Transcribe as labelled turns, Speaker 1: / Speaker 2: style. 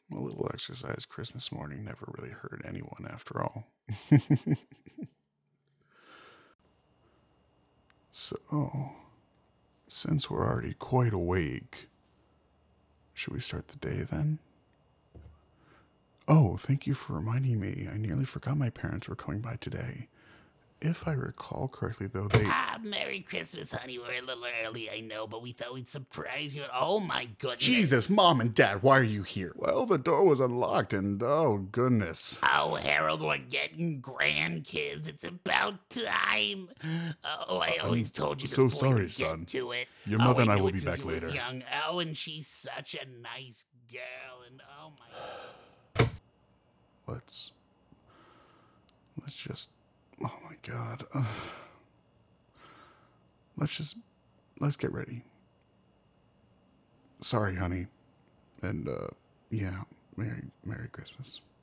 Speaker 1: A little exercise Christmas morning never really hurt anyone after all. So, since we're already quite awake, should we start the day then? Oh, thank you for reminding me. I nearly forgot my parents were coming by today. If I recall correctly, though, they.
Speaker 2: Merry Christmas, honey. We're a little early, I know, but we thought we'd surprise you. Oh, my goodness.
Speaker 3: Jesus, Mom and Dad, why are you here?
Speaker 1: Well, the door was unlocked, and oh, goodness.
Speaker 2: Oh, Harold, we're getting grandkids. It's about time. Oh, I always told you this
Speaker 1: so
Speaker 2: boy
Speaker 1: sorry,
Speaker 2: would
Speaker 1: son.
Speaker 2: get to it.
Speaker 1: Your mother and I
Speaker 2: knew
Speaker 1: will
Speaker 2: it
Speaker 1: be
Speaker 2: since
Speaker 1: back
Speaker 2: he was
Speaker 1: later.
Speaker 2: Young. Oh, and she's such a nice girl. And oh, my.
Speaker 1: Let's just. Oh my God. Let's get ready. Sorry, honey. And, yeah, Merry Christmas.